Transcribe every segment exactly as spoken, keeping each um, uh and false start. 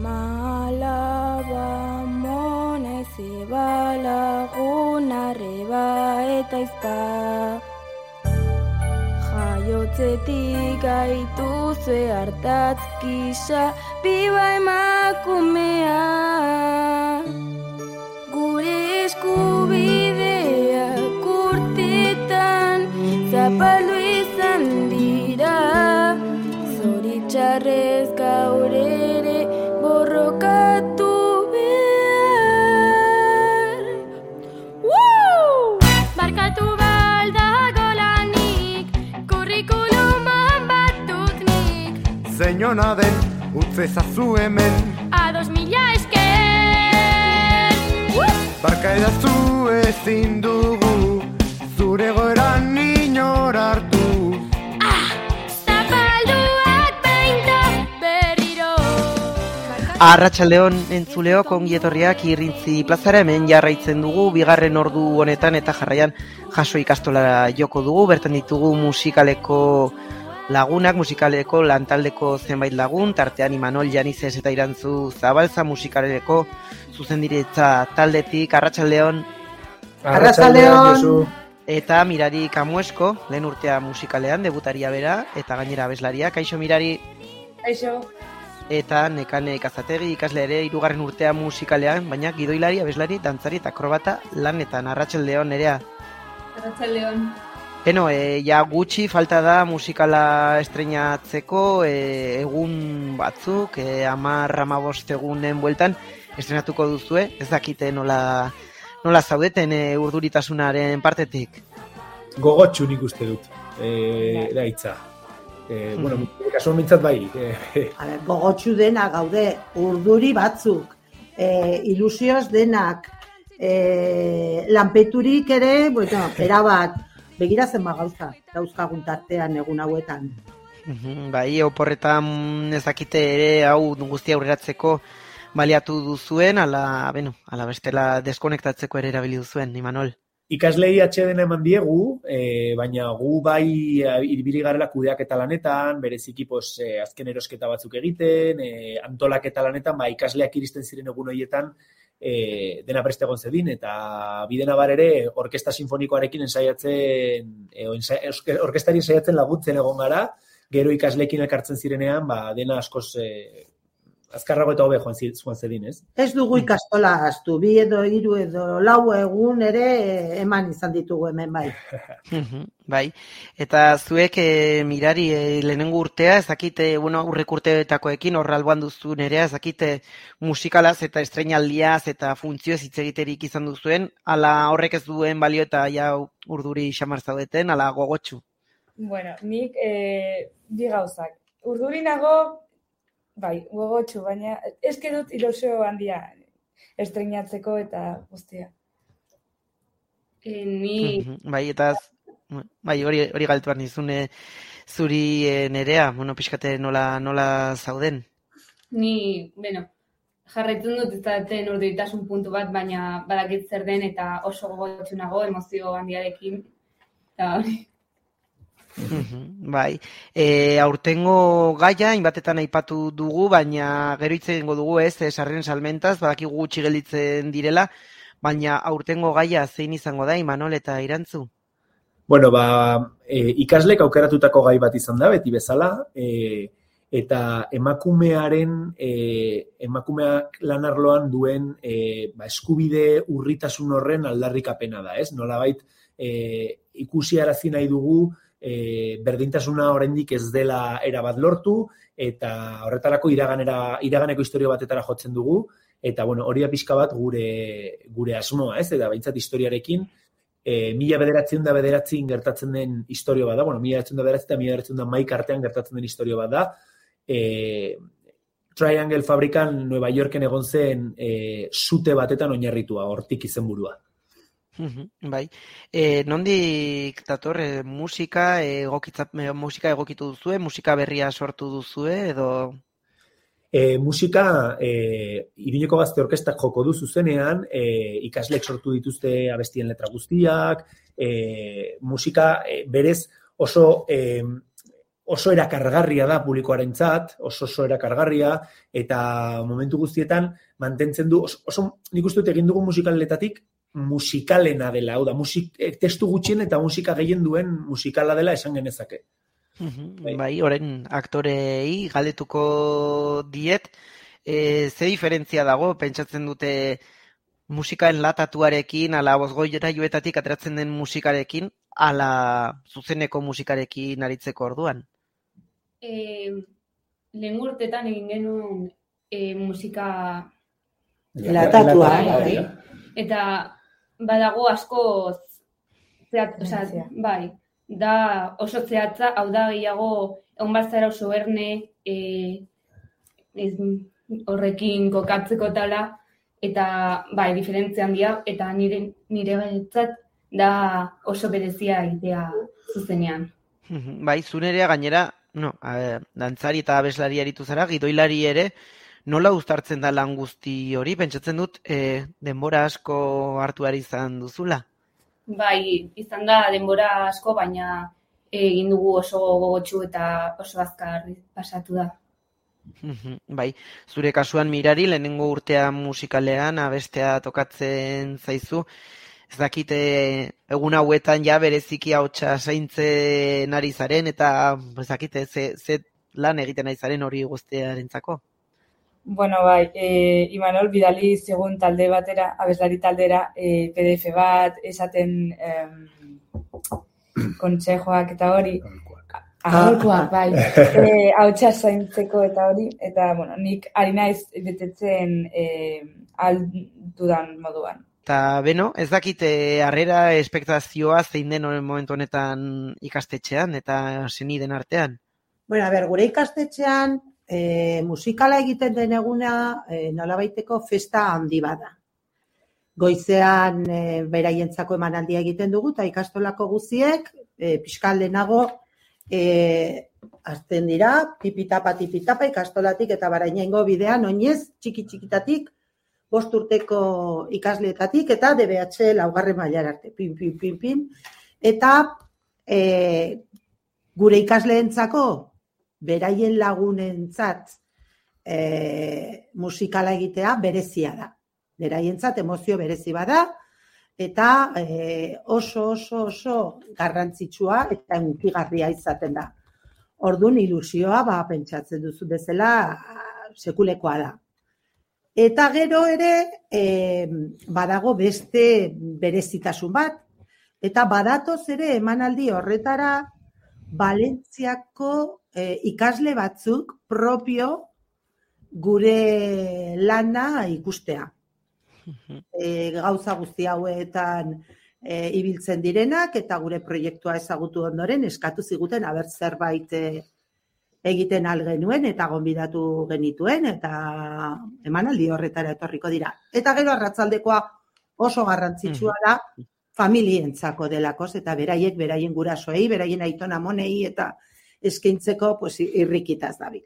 Amalaba monez eba lagun arreba eta izpa. Jaiotzetik gaituzue hartatz gisa biba emakumea. Gure eskubideak urtetan zapaldu izan dira. Zoritxarrez gaur ere borrokatu behar. Woo! Barkatu baldago lanik, kurrikuluman batut nik. Zeinona den, utze ezazu hemen. Ados mila esker. Barka edazu ezin dugu, zure goeran inor hartu. Arratsaldeon entzuleok ongi etorriak Irrintzi plazara, hemen jarraitzen dugu bigarren ordu honetan eta jarraian jaso ikastola joko dugu. Bertan ditugu musikaleko lagunak, musikaleko lantaldeko zenbait lagun, tartean Imanol Janizes eta Irantzu Zabalza musikaleko zuzendiritza taldetik. Arratsaldeon. Arratsaldeon. Eta Mirari Kamuesko, lehen urtea musikalean debutaria bera eta gainera abeslaria. Kaixo Mirari. Kaixo. Eta Nekane Ikazategi ikasle ere hirugarren urtea musikalean, baina gidoilari, abeslari, dantzari eta akrobata lanetan. Arratsaldeon Nerea. Arratsaldeon. Beno, e, ja gutxi falta da musikala estreinatzeko, e, egun batzuk, e, hamar hamabost egunen bueltan estrenatuko duzue, ez dakite nola, nola zaudeten e, urduritasunaren partetik. Gogotxu nik uste dut, e, da hitza. Eh, bueno, kasu mintzat bai. Eh. A ber, gogotxu dena gaude, urduri batzuk, eh, ilusioz denak, eh, lanpeturik ere, bueno, erabat, begira zenba gauza, dauzkagun tartean egun hauetan. Bai, oporretan ezakite ere hau guztia aurreratzeko baliatu duzuen, ala, beno, ala bestela deskonektatzeko ere erabili duzuen, Imanol. Ikaslei atsedena eman diegu, e, baina gu bai ibili garela kudeaketa lanetan, bereziki pos, e, azken erosketa batzuk egiten, e, antolaketa lanetan, ba, ikasleak iristen ziren egun horietan e, dena preste egon zedin, eta bidena bar ere orkesta sinfonikoarekin ensaiatzen, e, ensa, orkestari ensaiatzen laguntzen egon gara, gero ikasleekin elkartzen zirenean, ba, dena askoz e, azkarrago eta hobe joan zedin, ez? Ez dugu ikastola astu, bi edo hiru edo lau egun ere eman izan ditugu hemen bai. Bai, eta zuek e, Mirari e, lehenengo urtea, ezakite, bueno, aurrek urteetakoekin horra alboan duzu Nerea, ezakite musikalaz eta estreinaldiaz eta funtzioez hitz egiterik izan duzuen, ala horrek ez duen balio eta ja urduri xamar zaudeten, ala gogotxu? Bueno, nik e, bi gauzak. Urduri nago, bai, gogotxu, baina eske dut ilusio handia estreinatzeko eta guztia. E, ni... Bai, eta bai, hori, hori galtuan izune zuri e, Nerea, bueno, pixkate nola, nola zauden? Ni, bueno, jarraitzen dut ez daten urduritasun puntu bat, baina badakit zer den eta oso gogotxu nago, emozio handiarekin. Eta hori. Bai, e, aurtengo gaia, inbatetan aipatu dugu, baina gero hitz egingo dugu ez, sarreren salmentaz, badakigu gutxi gelditzen direla, baina aurtengo gaia zein izango da, Imanol eta Irantzu? Bueno, ba, e, ikaslek aukeratutako gai bat izan da, beti bezala, e, eta emakumearen, e, emakumeak lanarloan duen e, ba, eskubide urritasun horren aldarrikapena da, ez? Nolabait, e, ikusiarazi nahi dugu, E, berdintasuna oraindik ez dela erabat lortu eta horretarako iraganera iraganeko historia batetara jotzen dugu eta bueno, hori da pixka bat gure gure asmoa, ez? Eta behintzat historiarekin e, mila bederatziehun eta bederatzin gertatzen den historia bat da, bueno, mila bederatziehun eta bederatzi eta mila bederatziehun eta hamaika artean gertatzen den historia bat da. E, Triangle fabrikan Nueva Yorken egon zen e, sute batetan oinarritua, hortik izenburua. Bai, e, nondik dator e, musika, egokitza, e, musika egokitu duzue, musika berria sortu duzue, edo... E, musika, e, Iruñeko Gazte Orkestak joko du zuzenean, e, ikaslek sortu dituzte abestien letra guztiak, e, musika e, berez oso e, oso erakargarria da publikoarentzat, oso oso erakargarria, eta momentu guztietan mantentzen du, oso, oso nik uste dut egin dugu musikaletatik, musikalena dela, hau da, musik, testu gutxien eta musika gehien duen musikala dela esan genezake. Bai, bai orain aktorei galdetuko diet, e, ze diferentzia dago, pentsatzen dute musika enlatatuarekin, ala bozgoirailuetatik ateratzen den musikarekin, ala zuzeneko musikarekin aritzeko orduan? E, lehen urtetan egin genuen e, musika Latatua, bai, eta badago asko zehat, osea, bai, da oso zehatza, hau da gehiago egon bat zara oso erne e, ez, horrekin kokatzeko tala, eta bai, diferentzia handia, eta nire nire gaitzat da oso berezia egitea zuzenean. Bai, zunerea gainera, no, a, dantzari eta abeslari aritu zara, gidoilari ere, nola uztartzen da lan guzti hori? Pentsatzen dut, e, denbora asko hartu ari izan duzula? Bai, izan da denbora asko, baina egin dugu oso gogotsu eta oso azkar pasatu da. Bai, zure kasuan Mirari, lehenengo urtea musikalean abestea tokatzen zaizu, ez dakite egun hauetan ja bereziki hautsa zaintzen ari zaren, eta ez dakite ze, ze lan egiten ari zaren hori guztiarentzako. Bueno, bai, e, Imanol bidali zigun talde batera, abeslari taldera, e, P D F bat, esaten em, kontsejoak eta hori, aholkuak, bai, e, hautsa zaintzeko eta hori, eta, bueno, nik ari naiz betetzen e, aldudan moduan. Eta, beno, ez dakite harrera espektazioa zein den momentu honetan ikastetxean eta seniden artean? Bueno, a ber, gure ikastetxean e, musikala egiten den eguna e, nolabaiteko festa handi bada. Goizean e, beraientzako emanaldia egiten dugu eta ikastolako guztiek e, pixkal lehenago e, azten dira, tipitapa, tipitapa ikastolatik eta barainaingo bidean oinez txiki-txikitatik bost urteko ikasleetatik eta D B H laugarren mailara arte, pin, pin, pin, pin. Eta e, gure ikasleentzako, beraien lagunentzat e, musikala egitea berezia da. Beraientzat emozio berezi bada, eta e, oso, oso, oso garrantzitsua eta hunkigarria izaten da. Orduan ilusioa, ba, pentsatzen duzu bezala, sekulekoa da. Eta gero ere, e, badago beste berezitasun bat, eta badatoz ere emanaldi horretara Valentziako e, ikasle batzuk propio gure lana ikustea. E, gauza guzti hauetan e, ibiltzen direnak, eta gure proiektua ezagutu ondoren eskatu ziguten aber zerbait e, egiten al genuen eta gonbidatu genituen eta emanaldi horretara etorriko dira. Eta gero arratzaldekoa oso garrantzitsua da familientzako delakoz eta beraiek beraien gurasoei, beraien aiton amonei eta eskaintzeko pues irrikitaz dabil.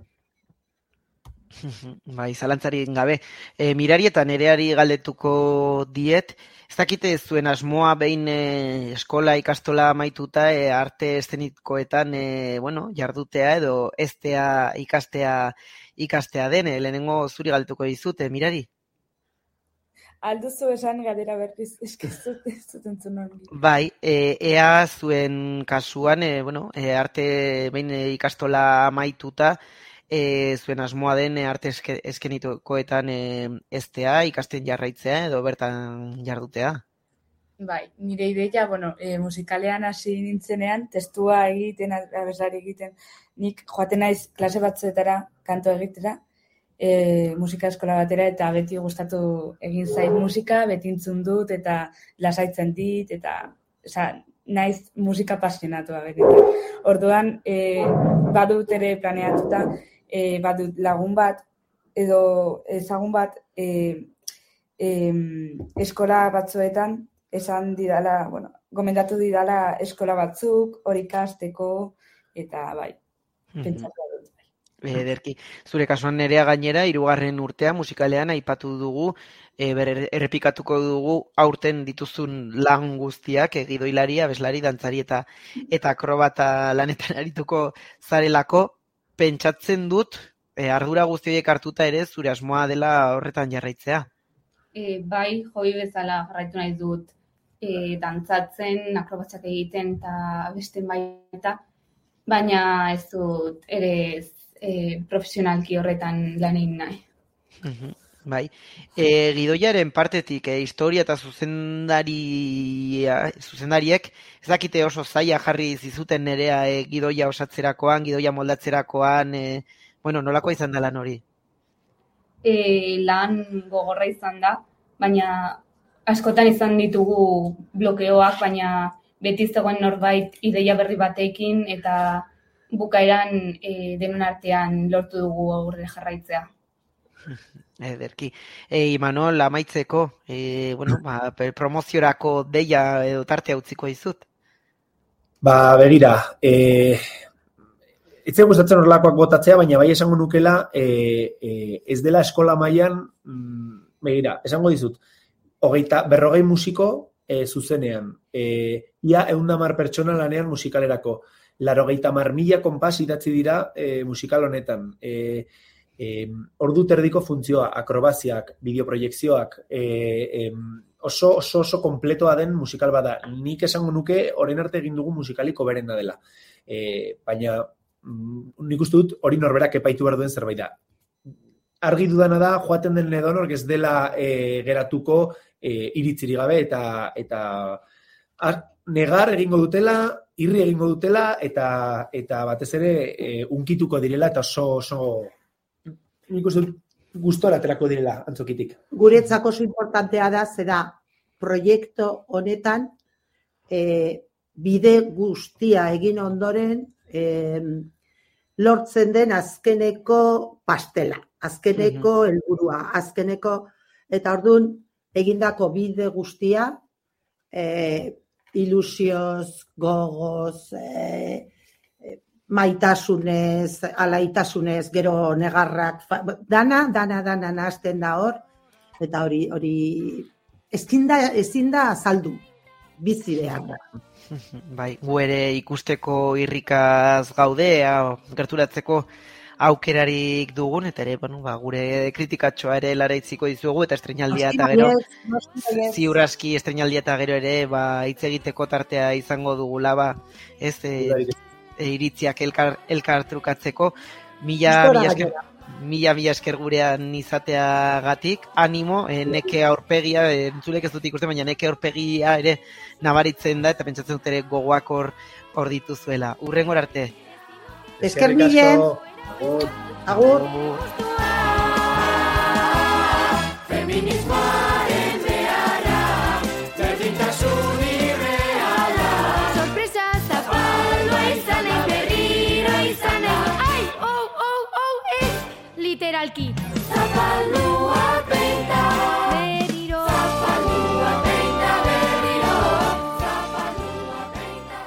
Bai, zalantzarik gabe. E, Mirari eta Nereari galdetuko diet, ez dakite zuen asmoa behin e, eskola ikastola amaituta e, arte eszenikoetan e, bueno, jardutea edo eztea ikastea ikastea den, e, lehenengo zuri galdetuko dizute, Mirari? Alduzu esan galdera berriz, eske ez dut entzun hori. Bai, e, ea zuen kasuan, e, bueno, e, arte behin e, ikastola amaituta, E, zuen asmoa den e, arte eske, eskenitokoetan e, eztea, ikasten jarraitzea edo bertan jardutea? Bai, nire ideia, bueno, e, musikalean hasi nintzenean, testua egiten, abeslari egiten, nik joaten naiz klase batzuetara, kanto egitera, e, musika eskola batera, eta beti gustatu egin zait musika, beti entzun dut, eta lasaitzen dit, eta, oza, naiz musika pasionatua benetan. Orduan, e, badut ere planeatuta, E, badut lagun bat edo ezagun bat e, e, eskola batzuetan esan didala, bueno, gomendatu didala eskola batzuk, hori ikasteko eta bai, pentsatu dut. Ederki, zure kasuan nerea gainera, hirugarren urtea musikalean aipatu dugu, e, ber, errepikatuko dugu aurten dituzun lan guztiak, e, gidoilari, abeslari, dantzari eta eta akrobata lanetan arituko zarelako, pentsatzen dut, e, ardura guzti horiek hartuta ere zure asmoa dela horretan jarraitzea. E, bai, hobi bezala jarraitu nahi dut e, dantzatzen, akrobatzak egiten eta beste baita, baina ez dut ere ez, e, profesionalki horretan lan egin nahi. Mhm, bai. E, gidoiaren partetik, e, historia eta zuzendaria, zuzendariek, ez dakite oso zaila jarri zizuten nerea e, gidoia osatzerakoan, gidoia moldatzerakoan, e, bueno, nolakoa izan da lan hori? E, lan gogorra izan da, baina askotan izan ditugu blokeoak, baina beti zegoen norbait ideia berri batekin eta bukaeran e, denon artean lortu dugu aurre jarraitzea. Ederki. E, Imanol, amaitzeko, e, bueno, ba, promoziorako deia edo tartea utziko dizut. Ba, begira, e, etzea gustatzen horrelakoak botatzea, baina bai esango nukela e, e, ez dela eskola mailan, mm, begira, esango dizut, hogeita, berrogei musiko e, zuzenean, e, ia ehun eta hamar pertsona lanean musikalerako, larogeita hamar mila konpas idatzi dira e, musikal honetan, e, e, ordu terdiko funtzioa, akrobaziak, bideoproiekzioak, e, e, oso, oso oso kompletoa den musikal bada. Nik esango nuke orain arte egin dugu musikaliko berena dela. E, baina nik uste dut hori norberak epaitu behar duen zerbait da. Argi dudana da, joaten den edonork ez dela e, geratuko e, iritziri gabe eta eta ar, negar egingo dutela, irri egingo dutela eta eta batez ere e, unkituko direla eta oso oso nik uste dut gustora aterako direla antzokitik. Guretzako oso importantea da, zera proiektu honetan e, bide guztia egin ondoren e, lortzen den azkeneko pastela, azkeneko helburua, azkeneko, eta orduan egindako bide guztia e, ilusioz, gogoz, e, maitasunez, alaitasunez, gero negarrak, dana, dana, dana nahazten da hor, eta hori, hori ezin da, ezin da azaldu, bizi behar da. Bai, gu ere ikusteko irrikaz gaudea, gerturatzeko aukerarik dugun, eta ere, bueno, ba, gure kritikatxoa ere laraitziko dizugu, eta estreinaldia eta gero, ziur aski estreinaldia eta gero ere, ba, hitz egiteko tartea izango dugula, ba, ez, e, e, iritziak elkar, elkar trukatzeko, mila, mila esker, mila, mila esker gurean izateagatik, animo, e, neke aurpegia, e, entzulek ez dut ikusten, baina neke aurpegia ere nabaritzen da, eta pentsatzen dut ere gogoak hor, hor dituzuela. Urrengor arte. Esker milen. Agur. Feminismoaren beharra, berdintasun irreala. Sorpresa zapaldua izanen, berriro izanen. Ai, oh, oh, oh, ez, literalki. Zapaldua